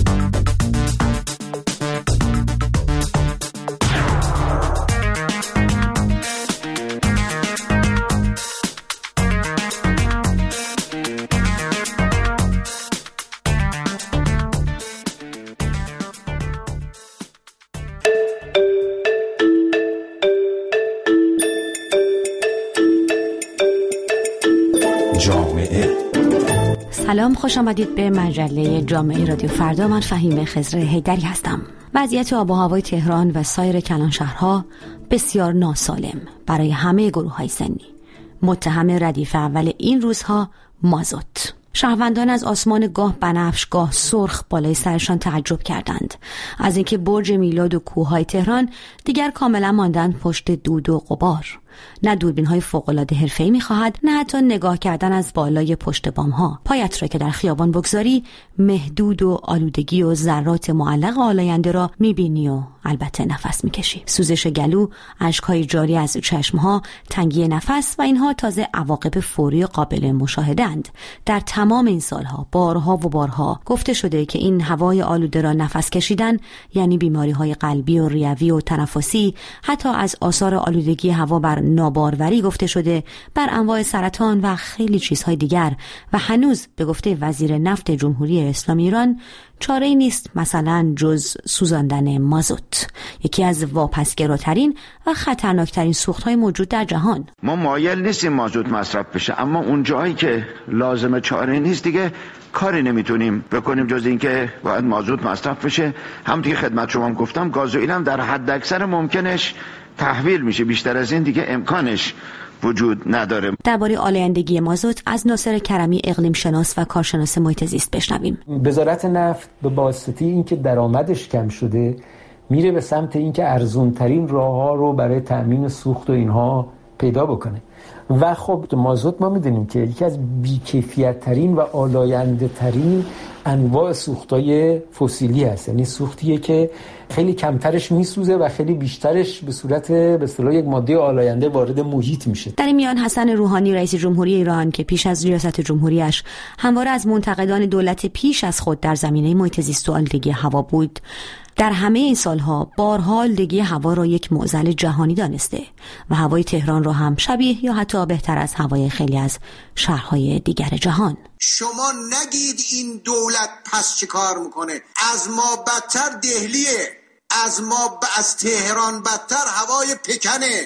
سلام، خوش آمدید به مجله جامعه رادیو فردا. من فهیمه خضر حیدری هستم. وضعیت آب و هوای تهران و سایر کلانشهرها بسیار ناسالم برای همه گروه‌های سنی. متهم ردیف اول این روزها مازوت. شهروندان از آسمان گاه بنفش گاه سرخ بالای سرشان تعجب کردند از اینکه برج میلاد و کوههای تهران دیگر کاملا ماندند پشت دود و غبار. نه دوربین‌های فوق‌العاده حرفه‌ای می‌خواهد، نه حتی نگاه کردن از بالای پشت بام‌ها. پایت را که در خیابان بگذاری محدود و آلودگی و ذرات معلق آلاینده را می‌بینی و البته نفس می‌کشی. سوزش گلو، اشک‌های جاری از چشم‌ها، تنگی نفس و اینها تازه عواقب فوری قابل مشاهده‌اند. در تمام این سالها بارها و بارها گفته شده که این هوای آلوده را نفس کشیدن یعنی بیماری‌های قلبی و ریوی و تنفسی. حتی از آثار آلودگی هوا بر ناباروری گفته شده، بر انواع سرطان و خیلی چیزهای دیگر. و هنوز به گفته وزیر نفت جمهوری اسلامی ایران چاره‌ای نیست مثلا جز سوزاندن مازوت، یکی از واپسگراترین و خطرناکترین سوخت‌های موجود در جهان. ما مایل نیستیم مازوت مصرف بشه، اما اون جایی که لازمه چاره نیست دیگه کاری نمیتونیم بکنیم جز اینکه باید مازوت مصرف بشه. همونطور که خدمت شما هم گفتم، گازوئیل هم در حد اکثر ممکنش تحویل میشه، بیشتر از این دیگه امکانش وجود نداره. درباره آلایندگی مازوت از ناصر کرمی، اقلیم شناس و کارشناس محیط زیست بشنویم. وزارت نفت به واسطه اینکه درآمدش کم شده میره به سمت اینکه ارزون ترین راه‌ها رو برای تامین سوخت و اینها پیدا بکنه. و خب مازوت ما میدونیم که یکی از بی‌کیفیت ترین و آلاینده ترین انواع سوختای فسیلی هست، یعنی سوختیه که خیلی کمترش میسوزه و خیلی بیشترش به صورت به اصطلاح یک ماده آلاینده وارد محیط میشه. در این میان حسن روحانی رئیس جمهوری ایران که پیش از ریاست جمهوریش همواره از منتقدان دولت پیش از خود در زمینه محیط زیست و آلودگی هوا بود، در همه این سالها بارها آلودگی هوا را یک معضل جهانی دانسته و هوای تهران را هم شبیه یا حتی بهتر از هوای خیلی از شهرهای دیگر جهان. شما نگید این دولت پس چه کار میکنه، از ما بدتر دهلیه، از ما ب... از تهران بدتر هوای پکنه،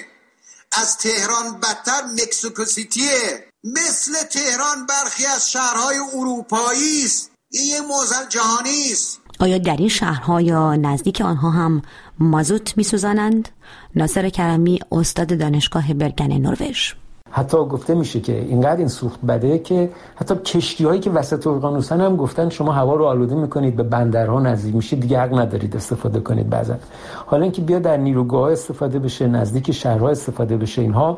از تهران بدتر مکسیکو سیتیه، مثل تهران برخی از شهرهای اروپایی است. این یه معضل جهانی است. آیا در این شهرها یا نزدیک آنها هم مازوت می‌سوزانند؟ ناصر کرمی، استاد دانشگاه برگن نروژ. حتی گفته میشه که اینقدر این سوخت بده که حتی کشتی‌هایی که وسط اقیانوسن هم گفتن شما هوا رو آلوده می‌کنید، به بندرها نزدیک میشید، دیگه حق ندارید استفاده کنید. بعضا حالا اینکه بیا در نیروگاه استفاده بشه، نزدیک شهرها استفاده بشه، اینها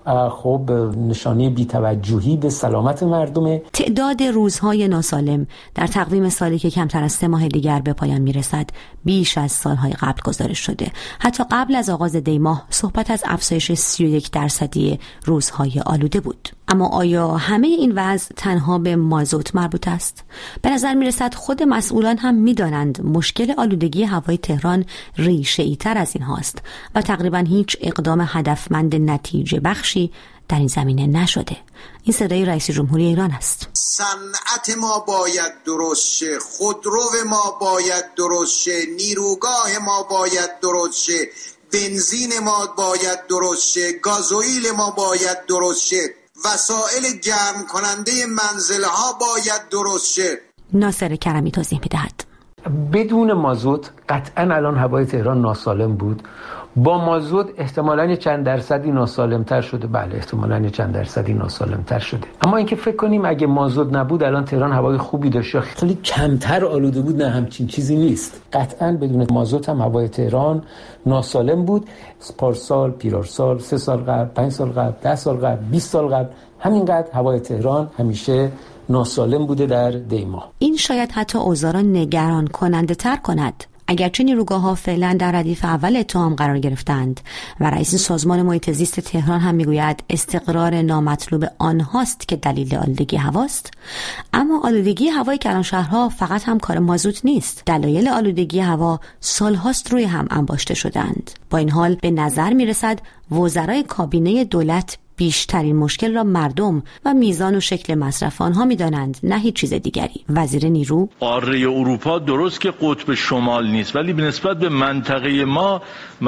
خب نشانه بی‌توجهی به سلامت مردمه. تعداد روزهای ناسالم در تقویم سالی که کمتر از سه ماه دیگر به پایان میرسد بیش از سالهای قبل گزارش شده. حتی قبل از آغاز دی ماه صحبت از افزایش سی و یک درصدی روزهای آلوده بود. اما آیا همه این وضع تنها به مازوت مربوط است؟ به نظر میرسد خود مسئولان هم میدانند مشکل آلودگی هوای تهران ریشه‌ای تر از این هاست و تقریبا هیچ اقدام هدفمند نتیجه بخشی در این زمینه نشده. این صدای رئیس جمهوری ایران است. صنعت ما باید درست شه، خودرو ما باید درست شه، نیروگاه ما باید درست شه، بنزین ما باید درست شه، گازوئیل ما باید درست شه، وسایل گرم کننده منزل ها باید درست شه. ناصر کرمی توضیح می‌دهد. بدون مازوت قطعاً الان هوای تهران ناسالم بود. با مازوت احتمالاً چند درصدی ناسالم‌تر شده. بله احتمالاً چند درصدی ناسالم‌تر شده. اما اینکه فکر کنیم اگه مازوت نبود الان تهران هوای خوبی داشت یا خیلی کمتر آلوده بود، نه همچین چیزی نیست. قطعاً بدون مازوت هم هوای تهران ناسالم بود. پارسال، پیرارسال، سه سال قبل، پنج سال قبل، ده سال قبل، بیست سال قبل همینقدر هوای تهران همیشه ناسالم بوده در دیما. این شاید حتی اوضاع را نگران کننده تر کند. اگرچه نیروگاه‌ها فعلا در ردیف اول اتهام قرار گرفتند و رئیس سازمان محیط زیست تهران هم میگوید استقرار نامطلوب آنهاست که دلیل آلودگی هواست، اما آلودگی هوای کلانشهرها فقط هم کار مازوت نیست. دلایل آلودگی هوا سالهاست روی هم انباشته شدند. با این حال به نظر میرسد وزرای کابینه دولت بیشترین مشکل را مردم و میزان و شکل مصرف آنها می‌دانند، نه هیچ چیز دیگری. وزیر نیرو: قاره اروپا درست که قطب شمال نیست، ولی به نسبت به منطقه ما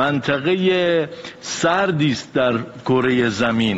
منطقه سردی است در کره زمین.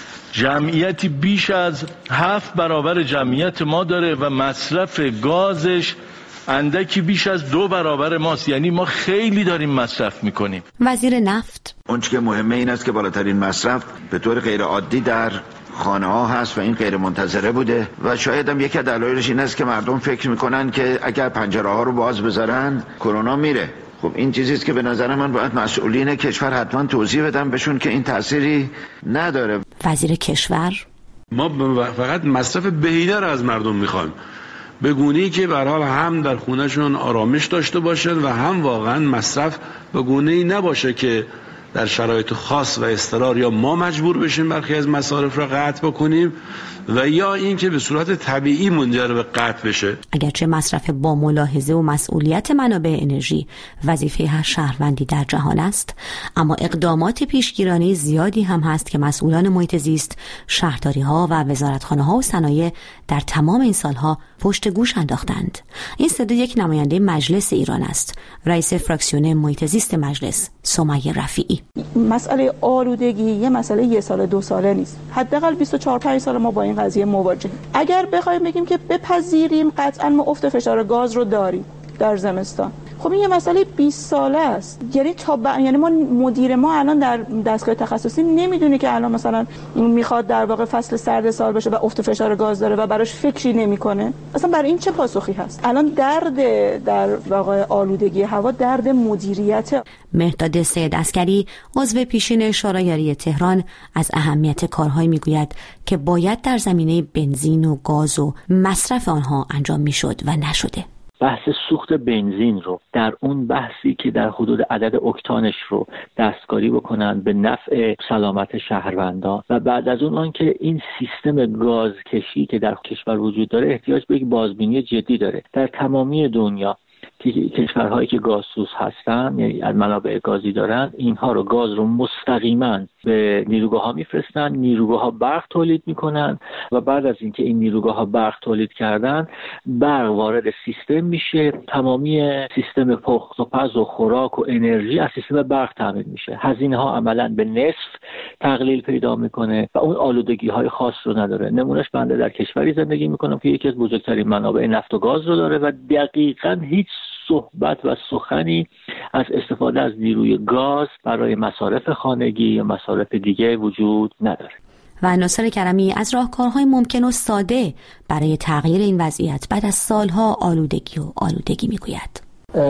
جمعیتی بیش از هفت برابر جمعیت ما داره و مصرف گازش اندکی بیش از دو برابر ماست. یعنی ما خیلی داریم مصرف میکنیم. وزیر نفت: اون چیزی که مهمه این است که بالاترین مصرف به طور غیر عادی در خانه ها هست و این غیر منتظره بوده و شاید هم یکی از دلایلش این است که مردم فکر میکنن که اگر پنجره ها رو باز بذارن کرونا میره. خب این چیزی است که به نظر من باید مسئولین کشور حتما توضیح بدن بهشون که این تأثیری نداره. وزیر کشور: ما فقط مصرف بهینه رو از مردم میخوایم، به گونه‌ای که به هر حال هم در خونه‌شون آرامش داشته باشند و هم واقعا مصرف به گونه‌ای نباشه که در شرایط خاص و اضطرار یا ما مجبور بشیم برخی از مصارف را قطع بکنیم و یا این که به صورت طبیعی منجر به قطع بشه. اگرچه مصرف با ملاحظه و مسئولیت منابع انرژی وظیفه هر شهروندی در جهان است، اما اقدامات پیشگیرانه زیادی هم هست که مسئولان محیط زیست، شهرداری‌ها و وزارتخانه‌ها و صنایع در تمام این سالها پشت گوش انداختند. این صدا یک نماینده مجلس ایران است، رئیس فراکسیون محیط زیست مجلس، سمیه رفیعی. مسئله آلودگی یه مسئله یه سال دو ساله نیست، حداقل بیست و چهار پنج سال ما با این قضیه مواجهیم. اگر بخوایم بگیم که بپذیریم، قطعا ما افت فشار گاز رو داریم در زمستان. خب این یه مسئله بیست ساله است. یعنی تا ب... یعنی ما مدیر ما الان در دستگاه تخصصی نمیدونه که الان مثلا میخواد در واقع فصل سرد سال باشه و افت فشار گاز داره و براش فکری نمیکنه. اصلا برای این چه پاسخی هست؟ الان درد در واقع آلودگی هوا درد مدیریت. مهرداد سید عسکری عضو پیشین شورای تهران از اهمیت کارهایی میگوید که باید در زمینه بنزین و گاز و مصرف آنها انجام میشد و نشده. بحث سوخت بنزین رو در اون بحثی که در حدود عدد اکتانش رو دستکاری بکنن به نفع سلامت شهروندان و بعد از اون آنکه این سیستم گازکشی که در کشور وجود داره احتیاج به یک بازبینی جدی داره. در تمامی دنیا کشورهایی که گازسوز هستن، یعنی از منابع گازی دارن، اینها رو گاز رو مستقیما به نیروگاه ها میفرستن، نیروگاه ها برق تولید میکنن و بعد از اینکه این نیروگاه ها برق تولید کردن، برق وارد سیستم میشه، تمامی سیستم پخت و پز و خوراک و انرژی از سیستم برق تامین میشه. هزینه ها عملاً به نصف تقلیل پیدا میکنه و اون آلودگی های خاص رو نداره. نمونهش بنده در کشوری زندگی میکنم که یکی از بزرگترین منابع نفت و گاز رو داره و دقیقاً هیچ صحبت و سخنی از استفاده از نیروی گاز برای مصارف خانگی یا مصارف دیگه وجود نداره. و ناصر کرمی از راهکارهای ممکن و ساده برای تغییر این وضعیت بعد از سالها آلودگی و آلودگی میگوید.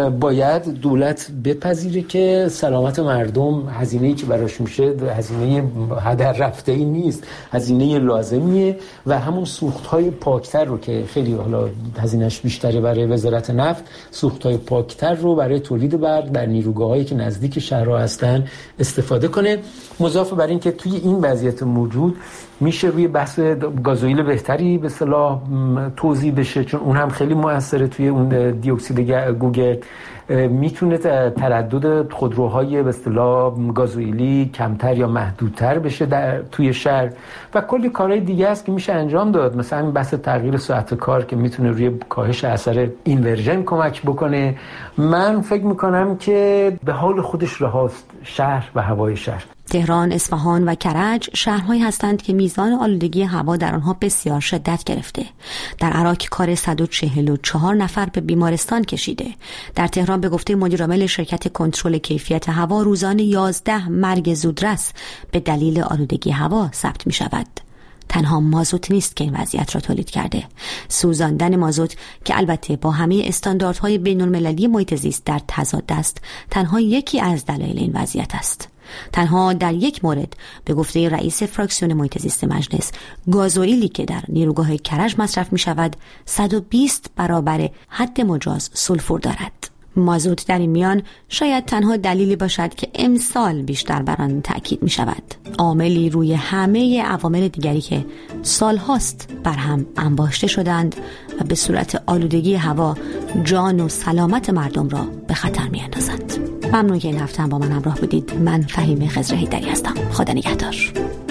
باید دولت بپذیره که سلامت مردم هزینه‌ای که براش میشه هزینه هدر رفته‌ای نیست، هزینه لازمیه و همون سوخت‌های پاکتر رو که خیلی حالا هزینه‌اش بیشتره برای وزارت نفت، سوخت‌های پاکتر رو برای تولید برق در نیروگاه‌هایی که نزدیک شهرها هستن استفاده کنه. مضاف بر این که توی این وضعیت موجود میشه روی بحث گازوئیل بهتری به اصطلاح توزیع بشه، چون اون هم خیلی موثره توی اون دی اکسید گوگرد. میتونه تردد خودروهای به اصطلاح گازوئیلی کمتر یا محدودتر بشه در توی شهر و کلی کارهای دیگه است که میشه انجام داد، مثلا این بحث تغییر ساعت کار که میتونه روی کاهش اثر اینورژن کمک بکنه. من فکر میکنم که به حال خودش رهاست شهر و هوای شهر. تهران، اصفهان و کرج شهرهایی هستند که میزان آلودگی هوا در آنها بسیار شدت گرفته. در عراق کار صد و چهل و چهار نفر به بیمارستان کشیده. در تهران به گفته مدیرعامل شرکت کنترل کیفیت هوا روزانه یازده مرگ زودرس به دلیل آلودگی هوا ثبت می شود. تنها مازوت نیست که این وضعیت را تولید کرده. سوزاندن مازوت که البته با همه استانداردهای بین‌المللی محیط زیست در تضاد است، تنها یکی از دلایل این وضعیت است. تنها در یک مورد به گفته رئیس فراکسیون محیط زیست مجلس، گازوئیلی که در نیروگاه کرج مصرف می شود صد و بیست برابر حد مجاز سولفور دارد. مازوت در این میان شاید تنها دلیلی باشد که امسال بیشتر بر آن تأکید می شود. عاملی روی همه عوامل دیگری که سالهاست بر هم انباشته شدند و به صورت آلودگی هوا جان و سلامت مردم را به خطر می اندازند. ممنون که این هفته هم با من همراه بودید. من فهیمه خضر حیدری هستم. خدا نگهدار.